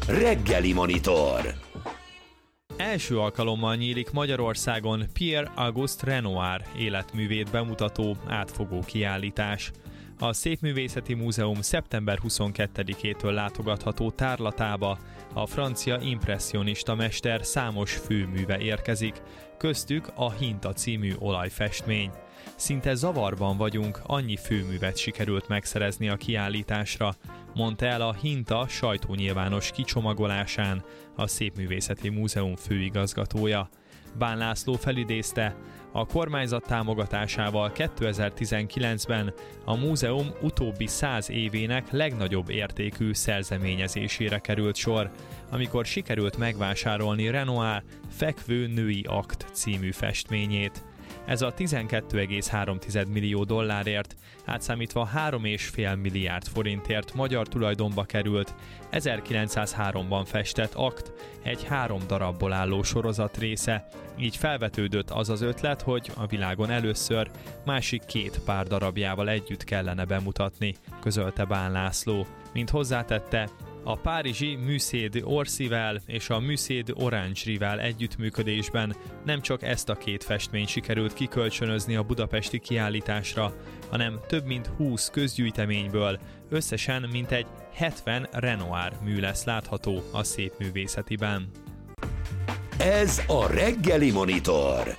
Reggeli Monitor. Első alkalommal nyílik Magyarországon Pierre-Auguste Renoir életművét bemutató átfogó kiállítás. A Szépművészeti Múzeum szeptember 22-től látogatható tárlatába a francia impresszionista mester számos főműve érkezik, köztük a Hinta című olajfestmény. Szinte zavarban vagyunk, annyi főművet sikerült megszerezni a kiállításra, mondta el a Hinta sajtónyilvános kicsomagolásán a Szépművészeti Múzeum főigazgatója. Bán László felidézte, a kormányzat támogatásával 2019-ben a múzeum utóbbi 100 évének legnagyobb értékű szerzeményezésére került sor, amikor sikerült megvásárolni Renoir Fekvő női akt című festményét. Ez a 12,3 millió dollárért, átszámítva 3,5 milliárd forintért magyar tulajdonba került, 1903-ban festett akt, egy 3 darabból álló sorozat része, így felvetődött az az ötlet, hogy a világon először másik 2 pár darabjával együtt kellene bemutatni, közölte Bán László. Mint hozzátette, a párizsi Musée d'Orsayval és a Musée d'Orangerie-vel együttműködésben nem csak ezt a 2 festményt sikerült kikölcsönözni a budapesti kiállításra, hanem több mint 20 közgyűjteményből, összesen mintegy 70 Renoir mű lesz látható a Szépművészetiben. Ez a Reggeli Monitor.